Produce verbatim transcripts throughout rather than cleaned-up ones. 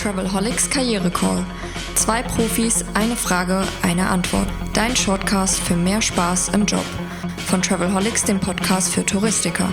Travelholics Karriere Call. Zwei Profis, eine Frage, eine Antwort. Dein Shortcast für mehr Spaß im Job. Von Travelholics, dem Podcast für Touristiker.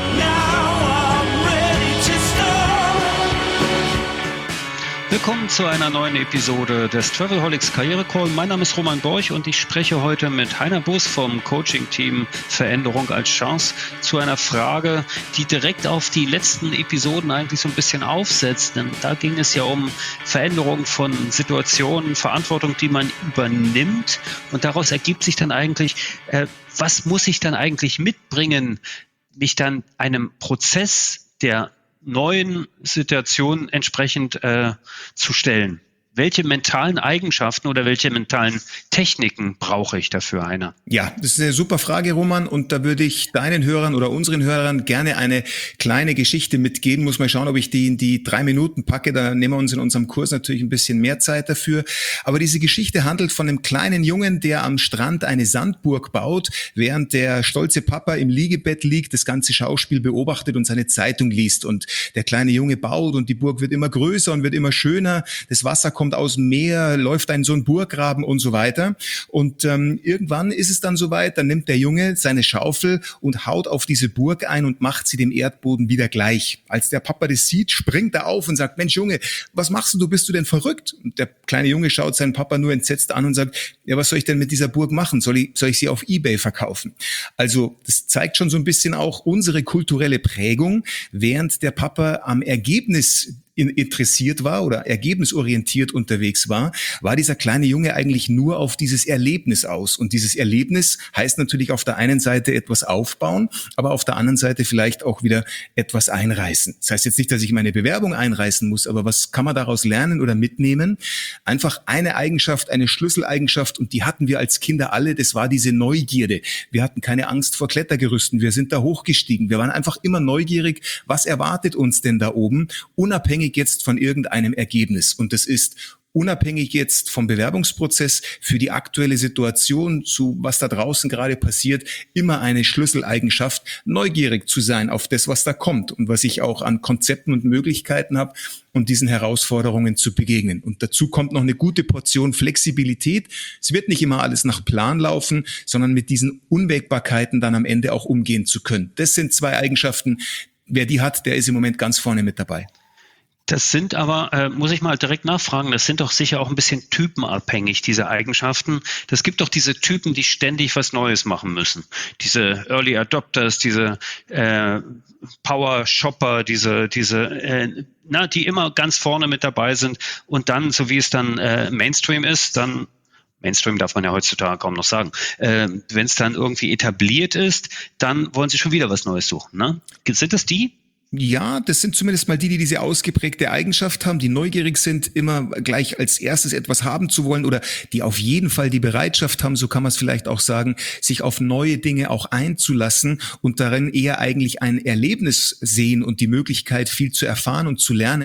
Willkommen zu einer neuen Episode des Travelholics Karriere Call. Mein Name ist Roman Borch und ich spreche heute mit Heiner Bus vom Coaching-Team Veränderung als Chance zu einer Frage, die direkt auf die letzten Episoden eigentlich so ein bisschen aufsetzt. Denn da ging es ja um Veränderung von Situationen, Verantwortung, die man übernimmt. Und daraus ergibt sich dann eigentlich, äh, was muss ich dann eigentlich mitbringen, mich dann einem Prozess der neuen Situationen entsprechend äh, zu stellen. Welche mentalen Eigenschaften oder welche mentalen Techniken brauche ich dafür, Heiner? Ja, das ist eine super Frage, Roman. Und da würde ich deinen Hörern oder unseren Hörern gerne eine kleine Geschichte mitgeben. Muss mal schauen, ob ich die in die drei Minuten packe. Da nehmen wir uns in unserem Kurs natürlich ein bisschen mehr Zeit dafür. Aber diese Geschichte handelt von einem kleinen Jungen, der am Strand eine Sandburg baut, während der stolze Papa im Liegebett liegt, das ganze Schauspiel beobachtet und seine Zeitung liest. Und der kleine Junge baut und die Burg wird immer größer und wird immer schöner. Das Wasser kommt kommt aus dem Meer, läuft ein so ein Burggraben und so weiter. Und ähm, irgendwann ist es dann soweit, dann nimmt der Junge seine Schaufel und haut auf diese Burg ein und macht sie dem Erdboden wieder gleich. Als der Papa das sieht, springt er auf und sagt, Mensch Junge, was machst du, bist du denn verrückt? Und der kleine Junge schaut seinen Papa nur entsetzt an und sagt, ja, was soll ich denn mit dieser Burg machen? Soll ich, soll ich sie auf eBay verkaufen? Also das zeigt schon so ein bisschen auch unsere kulturelle Prägung, während der Papa am Ergebnis interessiert war oder ergebnisorientiert unterwegs war, war dieser kleine Junge eigentlich nur auf dieses Erlebnis aus. Und dieses Erlebnis heißt natürlich auf der einen Seite etwas aufbauen, aber auf der anderen Seite vielleicht auch wieder etwas einreißen. Das heißt jetzt nicht, dass ich meine Bewerbung einreißen muss, aber was kann man daraus lernen oder mitnehmen? Einfach eine Eigenschaft, eine Schlüsseleigenschaft, und die hatten wir als Kinder alle, das war diese Neugierde. Wir hatten keine Angst vor Klettergerüsten, wir sind da hochgestiegen. Wir waren einfach immer neugierig, was erwartet uns denn da oben, unabhängig jetzt von irgendeinem Ergebnis. Und das ist unabhängig jetzt vom Bewerbungsprozess für die aktuelle Situation, zu was da draußen gerade passiert, immer eine Schlüsseleigenschaft, neugierig zu sein auf das, was da kommt und was ich auch an Konzepten und Möglichkeiten habe, um diesen Herausforderungen zu begegnen. Und dazu kommt noch eine gute Portion Flexibilität. Es wird nicht immer alles nach Plan laufen, sondern mit diesen Unwägbarkeiten dann am Ende auch umgehen zu können. Das sind zwei Eigenschaften. Wer die hat, der ist im Moment ganz vorne mit dabei. Das sind aber, äh, muss ich mal direkt nachfragen, das sind doch sicher auch ein bisschen typenabhängig, diese Eigenschaften. Das gibt doch diese Typen, die ständig was Neues machen müssen. Diese Early Adopters, diese äh, Power Shopper, diese, diese, äh, na, die immer ganz vorne mit dabei sind und dann, so wie es dann äh, Mainstream ist, dann Mainstream darf man ja heutzutage kaum noch sagen. Äh, wenn es dann irgendwie etabliert ist, dann wollen sie schon wieder was Neues suchen. Ne? Sind das die? Ja, das sind zumindest mal die, die diese ausgeprägte Eigenschaft haben, die neugierig sind, immer gleich als erstes etwas haben zu wollen oder die auf jeden Fall die Bereitschaft haben, so kann man es vielleicht auch sagen, sich auf neue Dinge auch einzulassen und darin eher eigentlich ein Erlebnis sehen und die Möglichkeit, viel zu erfahren und zu lernen,